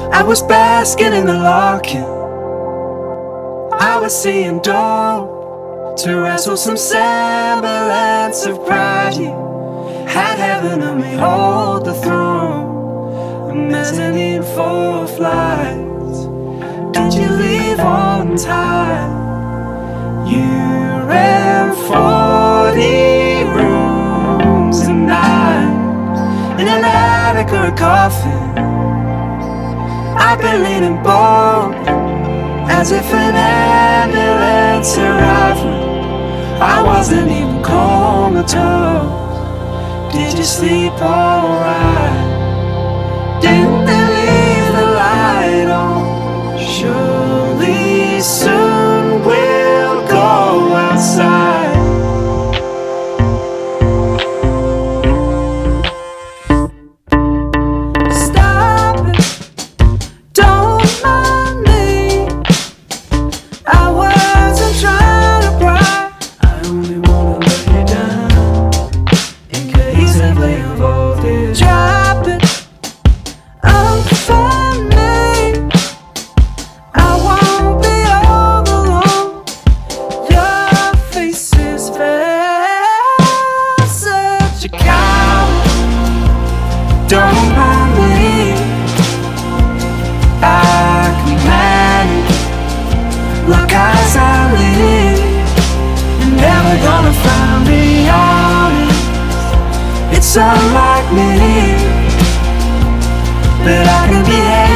I was basking in the larking. I was seeing dough to wrestle some semblance of pride. You had heaven and me hold the throne, a mezzanine for flights. Did you leave on time? You ran 40 rooms a night in an attic or a coffin. I've been leaning bold as if an ambulance arrived. I wasn't even comatose. Did you sleep alright? Didn't they leave the light on? Surely soon we'll go outside. Stop it, don't mind me. I wasn't trying to cry. I only wanna lay you down in case I play involved here. Drop it, I'm funny. I won't be all alone. Your face is fair, such a coward. Don't mind me, I can manage. Look as I live, you're never gonna find me honest. It's unlike me, but I can behave.